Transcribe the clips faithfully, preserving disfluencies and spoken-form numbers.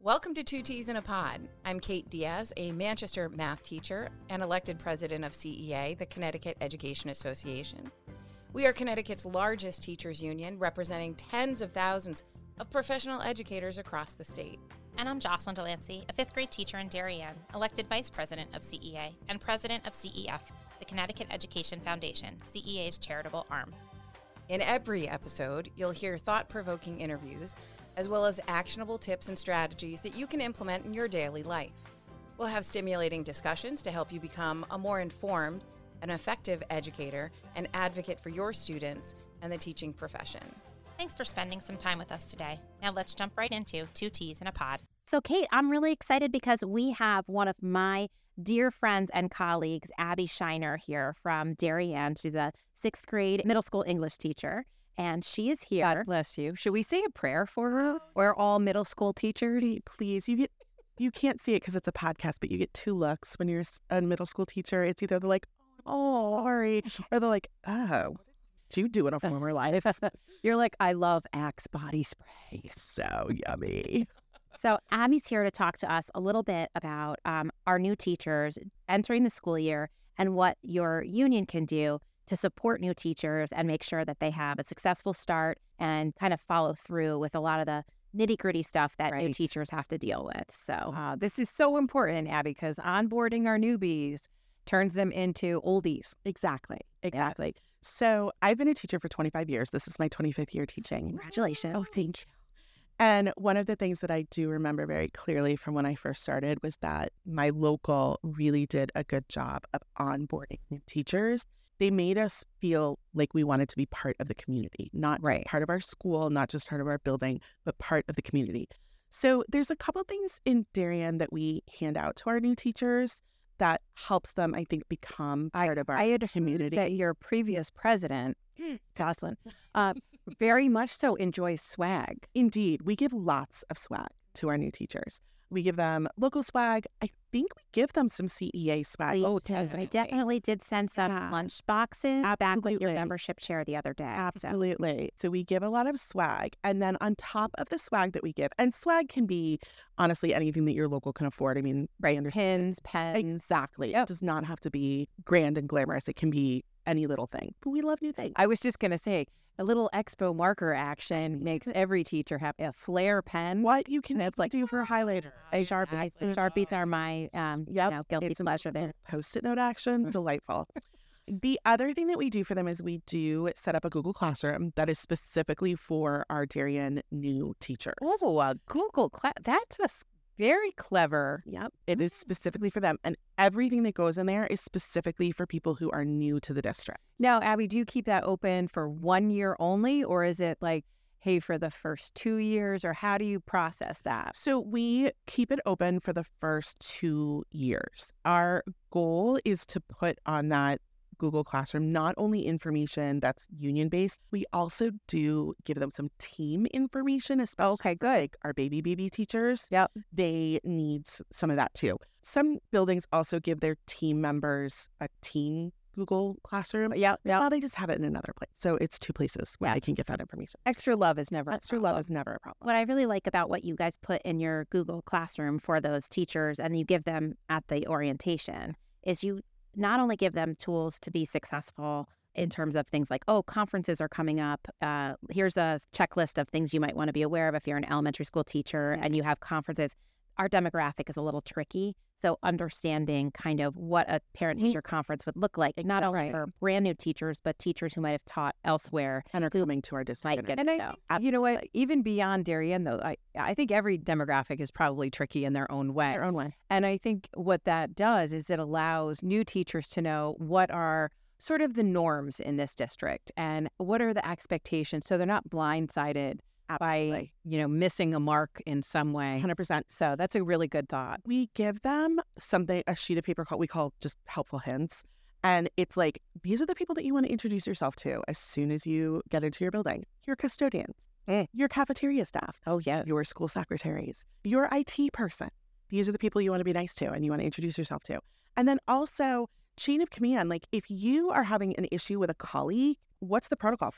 Welcome to Two T's in a Pod. I'm Kate Diaz, a Manchester math teacher and elected president of C E A, the Connecticut Education Association. We are Connecticut's largest teachers union, representing tens of thousands of professional educators across the state. And I'm Jocelyn Delancey, a fifth grade teacher in Darien, elected vice president of C E A and president of C E F, the Connecticut Education Foundation, C E A's charitable arm. In every episode, you'll hear thought-provoking interviews, as well as actionable tips and strategies that you can implement in your daily life. We'll have stimulating discussions to help you become a more informed and effective educator and advocate for your students and the teaching profession. Thanks for spending some time with us today. Now let's jump right into Two T's in a Pod. So, Kate, I'm really excited because we have one of my dear friends and colleagues, Abby Shiner, here from Darien. She's a sixth grade middle school English teacher. And she is here. God bless you. Should we say a prayer for her? We're all middle school teachers. Please, you get you can't see it because it's a podcast, but you get two looks when you're a middle school teacher. It's either they're like, "Oh, sorry," or they're like, "Oh, what did you do in a former life?" You're like, "I love Axe body spray. So yummy." So Abby's here to talk to us a little bit about um, our new teachers entering the school year and what your union can do to support new teachers and make sure that they have a successful start and kind of follow through with a lot of the nitty-gritty stuff that Right. new teachers have to deal with. So Uh, this is so important, Abby, because onboarding our newbies turns them into oldies. Exactly. Exactly. So I've been a teacher for twenty-five years. This is my twenty-fifth year teaching. congratulations. Oh, thank you. And one of the things that I do remember very clearly from when I first started was that my local really did a good job of onboarding new teachers. They made us feel like we wanted to be part of the community, not just Right. part of our school, not just part of our building, but part of the community. So there's a couple things in Darien that we hand out to our new teachers that helps them, I think, become part of our I had community. that your previous president, Jocelyn, uh, very much so enjoys swag. Indeed, we give lots of swag to our new teachers. We give them local swag. I think we give them some C E A swag. We, Oh, we definitely. definitely did send some Yeah. lunch boxes back with your Absolutely. membership chair the other day. So, Absolutely. So we give a lot of swag. And then on top of the swag that we give, and swag can be honestly anything that your local can afford. I mean, Right. I understand. Pins, pens. Exactly. Yep. It does not have to be grand and glamorous. It can be any little thing. But we love new things. I was just going to say, a little expo marker action makes every teacher have a Flair pen. What you can like do for a highlighter. Sharpies, Sharpies are my um, you Yep. know, guilty It's pleasure there. Post-it note action. Delightful. The other thing that we do for them is we do set up a Google Classroom that is specifically for our Darien new teachers. Oh, a Google class. That's a s- very clever. Yep. It is specifically for them. And everything that goes in there is specifically for people who are new to the district. Now, Abby, do you keep that open for one year only, or is it like, hey, for the first two years, or how do you process that? So we keep it open for the first two years. Our goal is to put on that Google Classroom not only information that's union-based, we also do give them some team information, especially Okay, for, good. like our baby baby teachers. Yep. They need s- some of that too. Some buildings also give their team members a team Google Classroom. Yep, yep. Now they just have it in another place. So it's two places where Yeah. they can get that information. Extra love is never a Extra love problem. is never a problem. What I really like about what you guys put in your Google Classroom for those teachers and you give them at the orientation is you not only give them tools to be successful in terms of things like, oh, conferences are coming up. Uh, here's a checklist of things you might want to be aware of if you're an elementary school teacher and you have conferences. Our demographic is a little tricky. So understanding kind of what a parent-teacher conference would look like, not only Right. for brand new teachers, but teachers who might have taught elsewhere. And are Who coming to our district. might get And I So, think, you know what, even beyond Darien, though, I, I think every demographic is probably tricky in their own way. their own way. And I think what that does is it allows new teachers to know what are sort of the norms in this district and what are the expectations so they're not blindsided by, Absolutely. you know, missing a mark in some way. one hundred percent. So that's a really good thought. We give them something, a sheet of paper called, we call just helpful hints. And it's like, these are the people that you want to introduce yourself to as soon as you get into your building. Your custodians, Eh. your cafeteria staff, Oh, yes. your school secretaries, your I T person. These are the people you want to be nice to and you want to introduce yourself to. And then also chain of command. Like if you are having an issue with a colleague, what's the protocol for that?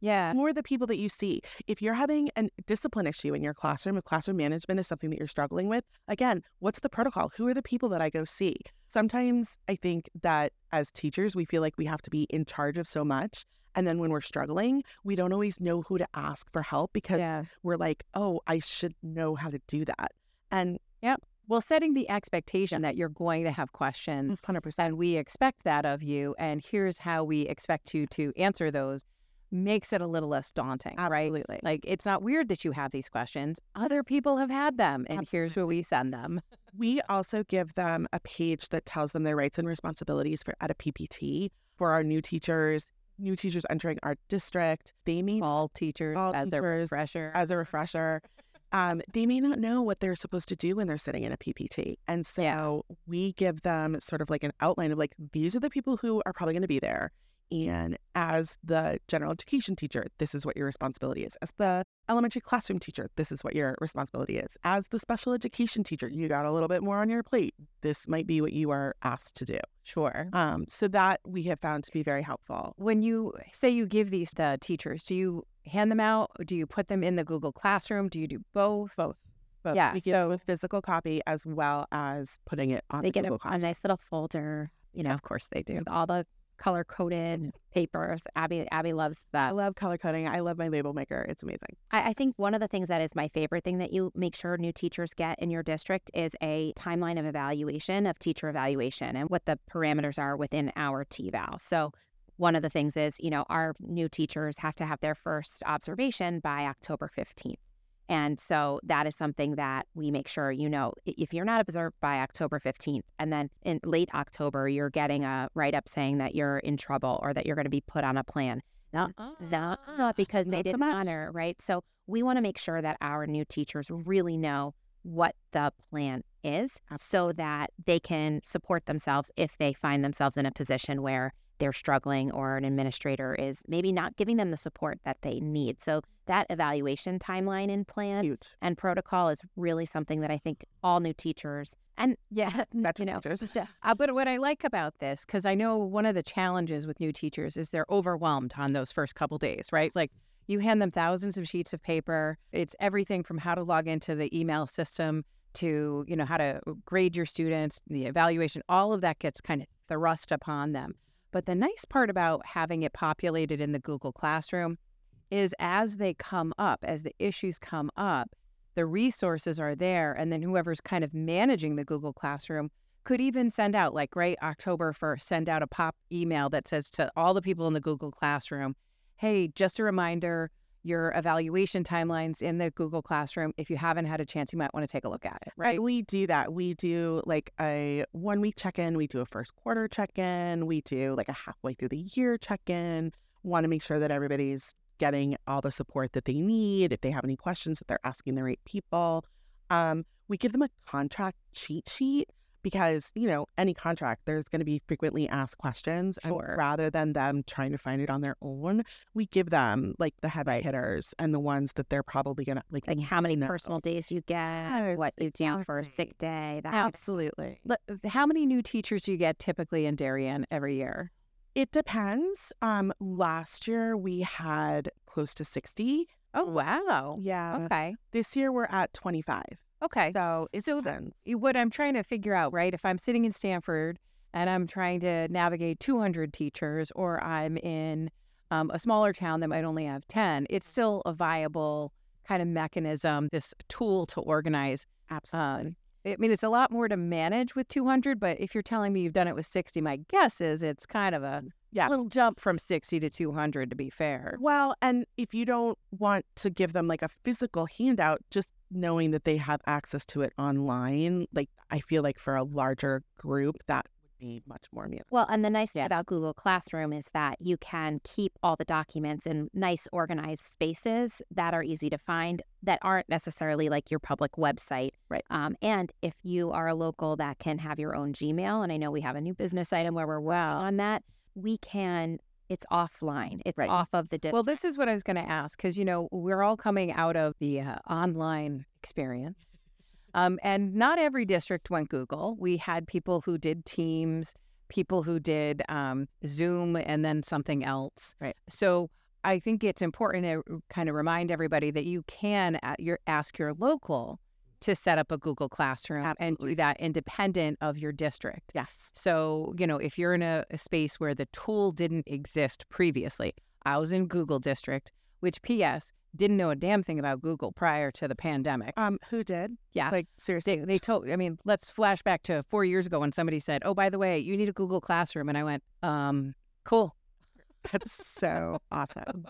Yeah. Who are the people that you see? If you're having a discipline issue in your classroom, if classroom management is something that you're struggling with, again, what's the protocol? Who are the people that I go see? Sometimes I think that as teachers, we feel like we have to be in charge of so much. And then when we're struggling, we don't always know who to ask for help because Yeah. we're like, oh, I should know how to do that. And Yep. Well, setting the expectation that you're going to have questions one hundred percent. and we expect that of you, and here's how we expect you to answer those, makes it a little less daunting, right? Absolutely. Like, it's not weird that you have these questions. Other people have had them, and here's where we send them. We also give them a page that tells them their rights and responsibilities for at a P P T for our new teachers, new teachers entering our district. They may All teachers All as a teachers refresher. as a refresher. Um, they may not know what they're supposed to do when they're sitting in a P P T. And so Yeah. we give them sort of like an outline of like, these are the people who are probably going to be there. And as the general education teacher, this is what your responsibility is. As the elementary classroom teacher, this is what your responsibility is. As the special education teacher, you got a little bit more on your plate. This might be what you are asked to do. Sure. Um, so that we have found to be very helpful. When you say you give these to teachers, do you hand them out? Do you put them in the Google Classroom? Do you do both? Both. Both. Yeah, We give so- them a physical copy as well as putting it on They the get Google a, a Classroom. nice little folder, you know, Of course they do. with all the color coded papers. Abby Abby loves I that. love color coding. I love my label maker. It's amazing. I, I think one of the things that is my favorite thing that you make sure new teachers get in your district is a timeline of evaluation, of teacher evaluation, and what the parameters are within our T V A L. So one of the things is, you know, our new teachers have to have their first observation by October fifteenth. And so that is something that we make sure, you know, i- if you're not observed by October fifteenth, and then in late October, you're getting a write-up saying that you're in trouble or that you're going to be put on a plan. No, no, because they Not so didn't much. honor, right? So we want to make sure that our new teachers really know what the plan is so that they can support themselves if they find themselves in a position where they're struggling or an administrator is maybe not giving them the support that they need. So that evaluation timeline and plan Huge. and protocol is really something that I think all new teachers and Yeah. you Veteran know, teachers. Uh, but what I like about this, because I know one of the challenges with new teachers is they're overwhelmed on those first couple days, right? Like you hand them thousands of sheets of paper. It's everything from how to log into the email system to, you know, how to grade your students, the evaluation, all of that gets kind of thrust upon them. But the nice part about having it populated in the Google Classroom is as they come up, as the issues come up, the resources are there. And then whoever's kind of managing the Google Classroom could even send out, like, right, October first, send out a pop email that says to all the people in the Google Classroom, hey, just a reminder, your evaluation timelines in the Google Classroom. If you haven't had a chance, you might want to take a look at it, right? And we do that. We do like a one week check in. We do a first quarter check in. We do like a halfway through the year check in. Want to make sure that everybody's getting all the support that they need. If they have any questions, that they're asking the right people. Um, we give them a contract cheat sheet because, you know, any contract, there's going to be frequently asked questions. Sure. And rather than them trying to find it on their own, we give them like the heavy hitters and the ones that they're probably going to like, like how many know. personal days you get, Yes, what you do for a exactly. sick day. That kind of- Absolutely. But how many new teachers do you get typically in Darien every year? It depends. Um, last year we had close to sixty. Oh, wow. Yeah. Okay. This year we're at twenty-five. Okay. So it So the- depends. What I'm trying to figure out, right? If I'm sitting in Stanford and I'm trying to navigate two hundred teachers, or I'm in um, a smaller town that might only have ten, it's still a viable kind of mechanism, this tool to organize. Absolutely. Um, I mean, it's a lot more to manage with two hundred, but if you're telling me you've done it with sixty, my guess is it's kind of a Yeah. little jump from sixty to two hundred, to be fair. Well, and if you don't want to give them like a physical handout, just knowing that they have access to it online, like I feel like for a larger group, that would be much more manageable. Well, and the nice thing Yeah. about Google Classroom is that you can keep all the documents in nice organized spaces that are easy to find, that aren't necessarily like your public website. Right. Um, and if you are a local that can have your own Gmail, and I know we have a new business item where we're well on that, we can, it's offline. It's Right. off of the district. Well, this is what I was going to ask, because, you know, we're all coming out of the uh, online experience. Um, and not every district went Google. We had people who did Teams, people who did um, Zoom, and then something else. Right. So I think it's important to kind of remind everybody that you can uh, your, ask your local to set up a Google Classroom Absolutely. and do that independent of your district. Yes. So, you know, if you're in a, a space where the tool didn't exist previously, I was in Google District, which P S didn't know a damn thing about Google prior to the pandemic. Um, who did? Yeah. Like, seriously. They, they told, I mean, let's flash back to four years ago when somebody said, oh, by the way, you need a Google Classroom. And I went, um, cool. That's so awesome.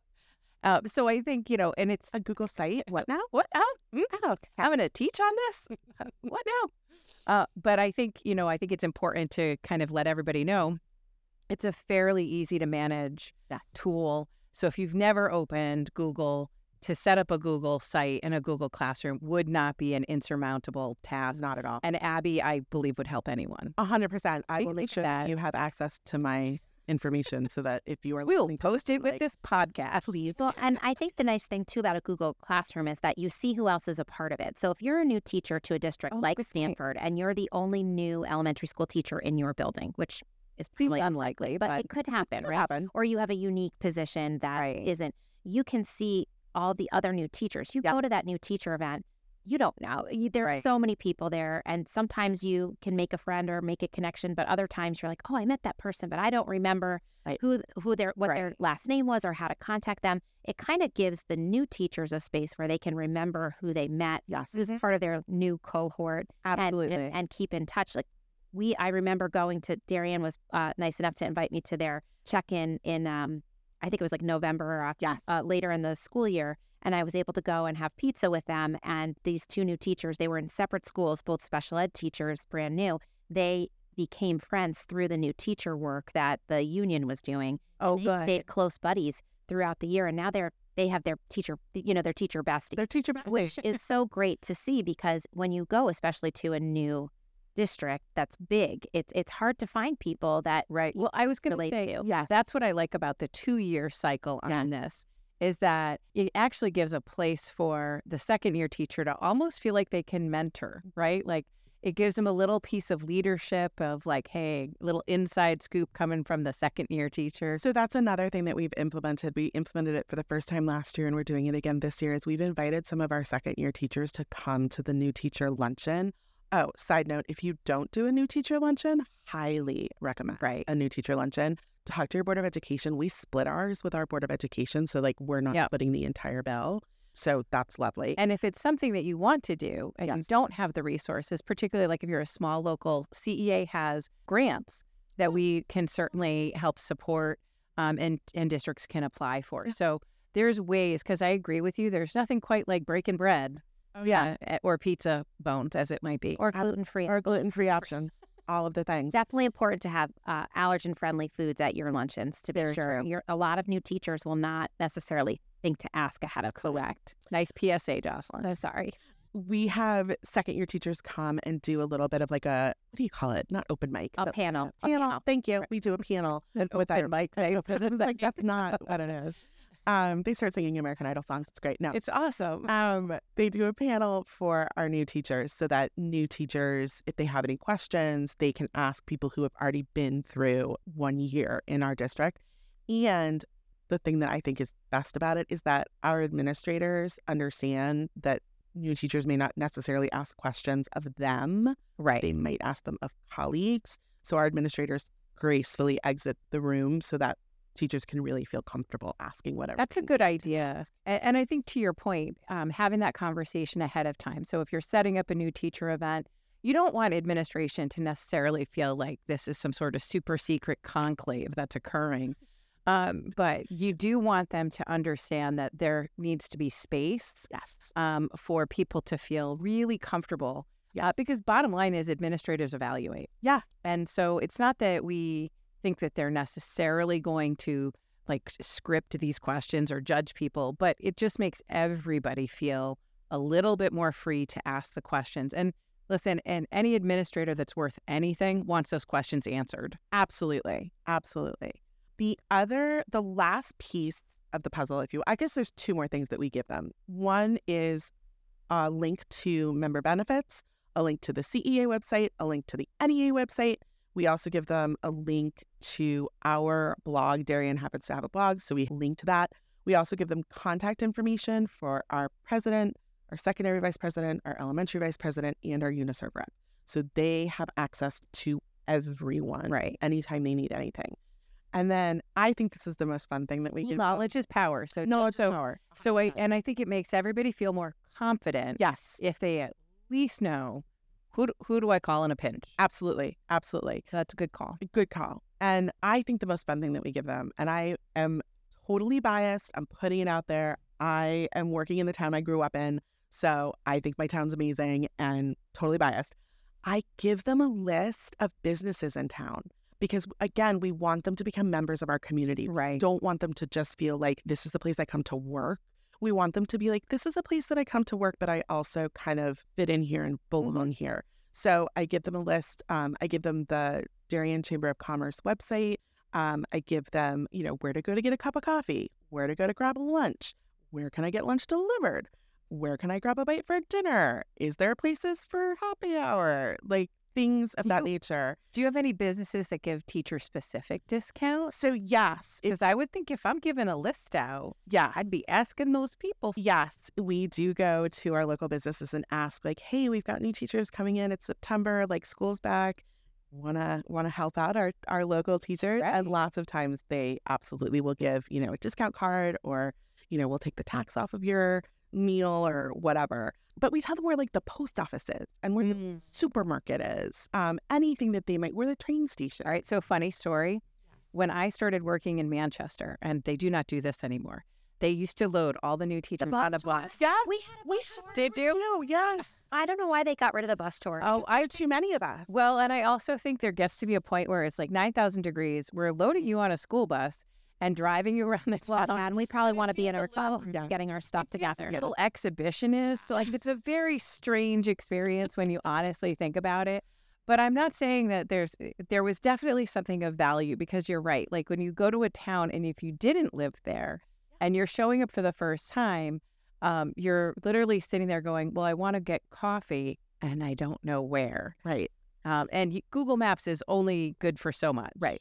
Uh, so I think, you know, and it's A Google site? What now? what now? Mm, Oh, I'm going to teach on this? What now? Uh, but I think, you know, I think it's important to kind of let everybody know it's a fairly easy to manage yes. tool. So if you've never opened Google, to set up a Google site and a Google Classroom would not be an insurmountable task. Not at all. And Abby, I believe, would help anyone. A hundred percent. I Think will make sure that- that you have access to my information so that if you are We'll listening to post it with like, this podcast. please. Well, and I think the nice thing too about a Google Classroom is that you see who else is a part of it. So if you're a new teacher to a district Oh, like good point. Stanford and you're the only new elementary school teacher in your building, which is Seems probably unlikely, but but it could happen, Could right? happen. Or you have a unique position that Right. not you can see all the other new teachers. You go to Yes. that new teacher event, you don't know. You, there are Right. so many people there, and sometimes you can make a friend or make a connection, but other times you're like, oh, I met that person, but I don't remember Right. who who their what their Right. last name was or how to contact them. It kind of gives the new teachers a space where they can remember who they met, Yes. who's part of their new cohort, and- Absolutely. and, and keep in touch. Like we, I remember going to Darien was uh, nice enough to invite me to their check-in in um, I think it was like November or Oc- Yes. uh, later in the school year. And I was able to go and have pizza with them. And these two new teachers, they were in separate schools, both special ed teachers, brand new. They became friends through the new teacher work that the union was doing. oh, They good. stayed close buddies throughout the year. And now they're they have their teacher, you know, their teacher bestie, Their teacher bestie. which is so great to see because when you go, especially to a new district that's big, it's it's hard to find people that Right. Well, I was going to relate say, to. Yes. that's what I like about the two-year cycle on Yes. this, is that it actually gives a place for the second-year teacher to almost feel like they can mentor, right? Like it gives them a little piece of leadership of like, hey, little inside scoop coming from the second-year teacher. So that's another thing that we've implemented. We implemented it for the first time last year and we're doing it again this year is we've invited some of our second year teachers to come to the new teacher luncheon. Oh, side note, if you don't do a new teacher luncheon, highly recommend Right. a new teacher luncheon. Talk to your Board of Education. We split ours with our Board of Education. So like we're not Yep. footing the entire bill. So that's lovely. And if it's something that you want to do and you Yes. don't have the resources, particularly like if you're a small local, C E A has grants that we can certainly help support um, and, and districts can apply for. Yeah. So there's ways, because I agree with you, there's nothing quite like breaking bread oh yeah. uh, or pizza bones, as it might be. or Abs- gluten free. Or gluten-free options. All of the things. Definitely important to have uh, allergen-friendly foods at your luncheons. To be Very sure, true. You're, a lot of new teachers will not necessarily think to ask ahead of time. Correct. Nice P S A, Jocelyn. So sorry. We have second year teachers come and do a little bit of like a, what do you call it? Not open mic. A but panel. A panel. panel. Thank you. We do a panel An with open our mic. like that's not what it is. Um, they start singing American Idol songs. It's great. No, It's awesome. um, they do a panel for our new teachers so that new teachers, if they have any questions, they can ask people who have already been through one year in our district. And the thing that I think is best about it is that our administrators understand that new teachers may not necessarily ask questions of them. Right. They might ask them of colleagues. So our administrators gracefully exit the room so that teachers can really feel comfortable asking whatever. That's a they good need to idea. ask. A- And I think to your point, um, having that conversation ahead of time. So if you're setting up a new teacher event, you don't want administration to necessarily feel like this is some sort of super secret conclave that's occurring. Um, but you do want them to understand that there needs to be space Yes. um, for people to feel really comfortable. Uh, Yes. because bottom line is administrators evaluate. Yeah. And so it's not that we think that they're necessarily going to like s- script these questions or judge people, but it just makes everybody feel a little bit more free to ask the questions. And listen, and any administrator that's worth anything wants those questions answered. Absolutely. Absolutely. The other, the last piece of the puzzle, if you, I guess there's two more things that we give them. One is a link to member benefits, a link to the C E A website, a link to the N E A website. We also give them a link to our blog. Darien happens to have a blog, so we link to that. We also give them contact information for our president, our secondary vice president, our elementary vice president, and our UniServe rep. So they have access to everyone Right. anytime they need anything. And then I think this is the most fun thing that we give. Knowledge is power. So Knowledge so, is power. So I and I think it makes everybody feel more confident Yes, if they at least know who do, who do I call in a pinch. absolutely. Absolutely. That's a good call. Good call. And I think the most fun thing that we give them, and I am totally biased, I'm putting it out there. I am working in the town I grew up in, so I think my town's amazing and totally biased. I give them a list of businesses in town because, again, we want them to become members of our community. Right. We don't want them to just feel like this is the place I come to work. We want them to be like, this is a place that I come to work, but I also kind of fit in here and belong Mm-hmm. here. So I give them a list. Um, I give them the Darien Chamber of Commerce website. Um, I give them, you know, where to go to get a cup of coffee, where to go to grab lunch, where can I get lunch delivered, where can I grab a bite for dinner? Is there places for happy hour? Like things of Do that you- nature. Do you have any businesses that give teacher specific discounts? So yes, it, Because I would think if I'm giving a list out, yeah, I'd be asking those people. Yes, we do go to our local businesses and ask, like, hey, we've got new teachers coming in. It's September, like school's back. Wanna wanna help out our, our local teachers. And Right. lots of times they absolutely will give, you know, a discount card, or, you know, we'll take the tax off of your meal or whatever. But we tell them where like the post office is and where the Mm. supermarket is. Um, anything that they might, where the train station. All right. So funny story. When I started working in Manchester, and they do not do this anymore, they used to load all the new teachers bus on a bus. Yes, We had a we bus tour. Did you? Yes. I don't know why they got rid of the bus tour. Oh, I I have too many of us. well, and I also think there gets to be a point where it's like nine thousand degrees. We're loading you on a school bus and driving you around the Well, town. and we probably want to be in feels our a little- classrooms yes. getting our stuff together. Little exhibitionist. Like it's a very strange experience when you honestly think about it. But I'm not saying that there's there was definitely something of value, because you're right. Like when you go to a town and if you didn't live there and you're showing up for the first time, um, you're literally sitting there going, well, I want to get coffee and I don't know where. Right. Um, and y- Google Maps is only good for so much. Right.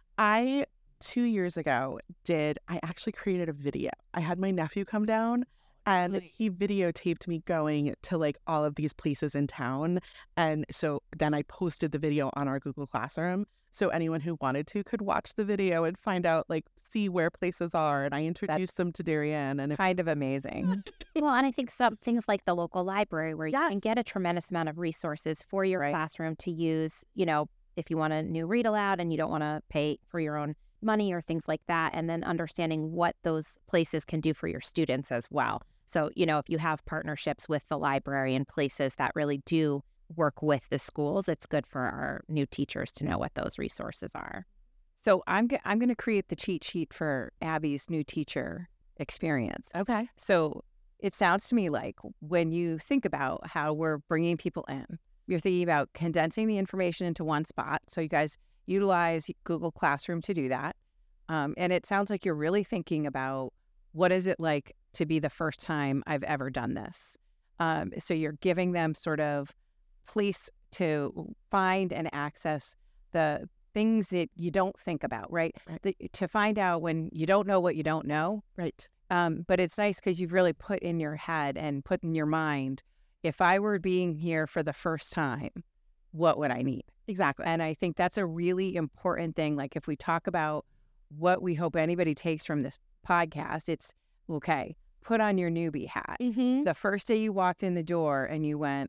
I, two years ago, did, I actually created a video. I had my nephew come down and Nice. he videotaped me going to like all of these places in town. And so then I posted the video on our Google Classroom. So anyone who wanted to could watch the video and find out, like, see where places are. And I introduced them to Darien. And it, Kind of amazing. Well, and I think some things like the local library, where you can Yes. get a tremendous amount of resources for your Right. classroom to use, you know, if you want a new read aloud and you don't want to pay for your own money or things like that, and then understanding what those places can do for your students as well. So, you know, if you have partnerships with the library and places that really do work with the schools, it's good for our new teachers to know what those resources are. So I'm g- I'm going to create the cheat sheet for Abby's new teacher experience. okay. So it sounds to me like when you think about how we're bringing people in, you're thinking about condensing the information into one spot. So you guys utilize Google Classroom to do that. Um, and it sounds like you're really thinking about what is it like to be the first time I've ever done this. Um, so you're giving them sort of place to find and access the things that you don't think about, right? Right. The, to find out when you don't know what you don't know. Right. Um, but it's nice because you've really put in your head and put in your mind, if I were being here for the first time, what would I need? Exactly. And I think that's a really important thing. Like if we talk about what we hope anybody takes from this podcast, it's, okay, put on your newbie hat. Mm-hmm. The first day you walked in the door and you went,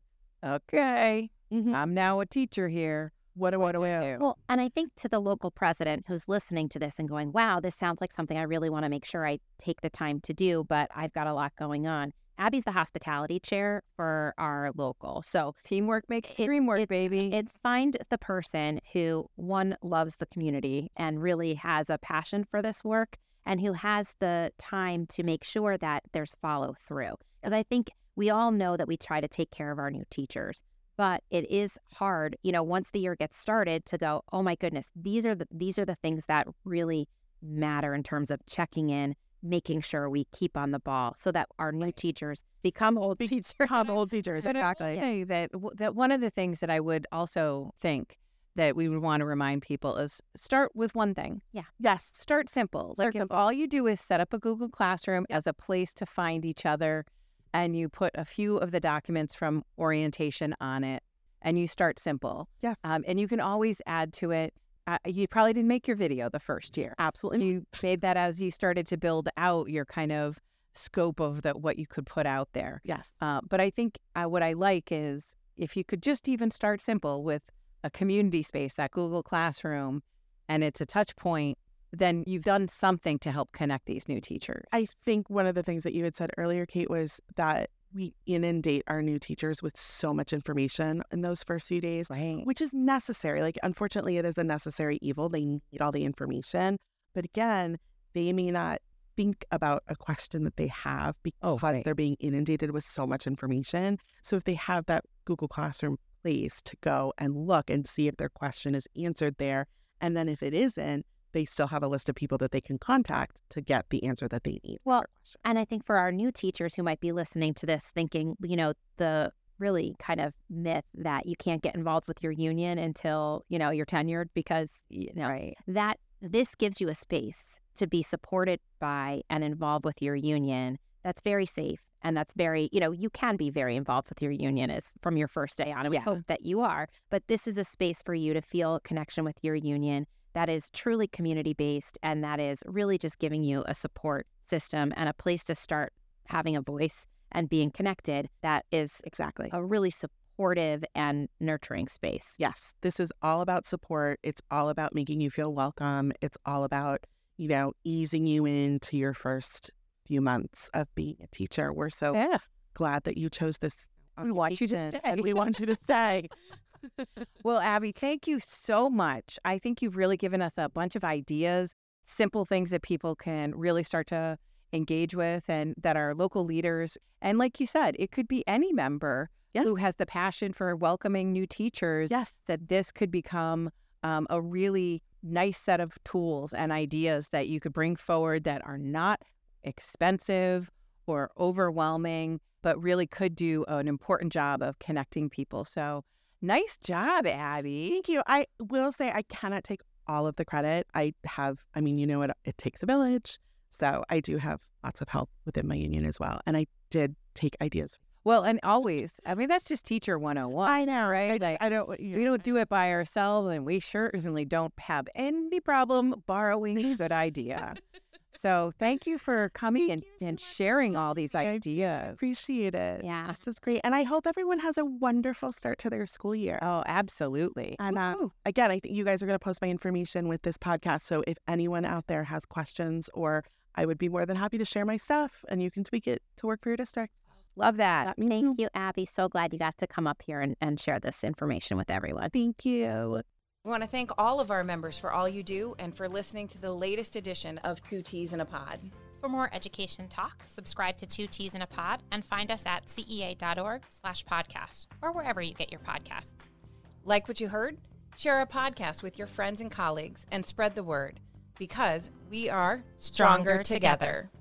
okay, Mm-hmm. I'm now a teacher here. What do, what do I do? Well, and I think to the local president who's listening to this and going, wow, this sounds like something I really want to make sure I take the time to do, but I've got a lot going on. Abby's the hospitality chair for our local. So Teamwork makes the it's- dream work, it's- baby. It's find the person who, one, loves the community and really has a passion for this work, and who has the time to make sure that there's follow through. Because I think we all know that we try to take care of our new teachers, but it is hard, you know, once the year gets started, to go, oh my goodness, these are the these are the things that really matter in terms of checking in, making sure we keep on the ball so that our new teachers become old teachers. Become old teachers. But I will Exactly. say that w- that one of the things that I would also think that we would want to remind people is start with one thing. Yeah. Yes. Start simple. Start like simple. if all you do is set up a Google Classroom as a place to find each other, and you put a few of the documents from orientation on it, and you start simple. Yes. Um, and you can always add to it. Uh, you probably didn't make your video the first year. Absolutely. You made that as you started to build out your kind of scope of the, what you could put out there. Yes. Uh, but I think uh, what I like is if you could just even start simple with a community space, that Google Classroom, and it's a touch point, then you've done something to help connect these new teachers. I think one of the things that you had said earlier, Kate, was that we inundate our new teachers with so much information in those first few days, Right. which is necessary. Like, unfortunately, it is a necessary evil. They need all the information. But again, they may not think about a question that they have because Oh, right. they're being inundated with so much information. So if they have that Google Classroom place to go and look and see if their question is answered there, and then if it isn't, they still have a list of people that they can contact to get the answer that they need. Well, for their question. And I think for our new teachers who might be listening to this thinking, you know, the really kind of myth that you can't get involved with your union until, you know, you're tenured because, you know, Right. that this gives you a space to be supported by and involved with your union. That's very safe. And that's very, you know, you can be very involved with your union as from your first day on. And we Yeah. hope that you are. But this is a space for you to feel a connection with your union that is truly community-based and that is really just giving you a support system and a place to start having a voice and being connected that is Exactly. a really supportive and nurturing space. Yes, this is all about support. It's all about making you feel welcome. It's all about, you know, easing you into your first few months of being a teacher. We're so Yeah. glad that you chose this. We want you to occupation, stay. and we want you to stay. Well, Abby, thank you so much. I think you've really given us a bunch of ideas, simple things that people can really start to engage with and that our local leaders, and like you said, it could be any member Yeah. who has the passion for welcoming new teachers, Yes. that this could become um, a really nice set of tools and ideas that you could bring forward that are not expensive or overwhelming, but really could do an important job of connecting people. So nice job, Abby. Thank you. I will say I cannot take all of the credit. I have, I mean, you know, it, it takes a village. So I do have lots of help within my union as well. And I did take ideas. Well, and always, I mean, that's just teacher one oh one. I know, right? Like, I don't, you we don't do it by ourselves, and we certainly don't have any problem borrowing a good idea. So thank you for coming Thank and, you so and much sharing all these I ideas. appreciate it. Yeah. This is great. And I hope everyone has a wonderful start to their school year. Oh, absolutely. And uh, Woo-hoo. again, I think you guys are going to post my information with this podcast. So if anyone out there has questions, or I would be more than happy to share my stuff and you can tweak it to work for your district. Love that. Let me know. Thank you, Abby. So glad you got to come up here and, and share this information with everyone. Thank you. We want to thank all of our members for all you do and for listening to the latest edition of Two Teas in a Pod. For more education talk, subscribe to Two Teas in a Pod and find us at cea.org slash podcast or wherever you get your podcasts. Like what you heard? Share our podcast with your friends and colleagues and spread the word, because we are Stronger stronger together.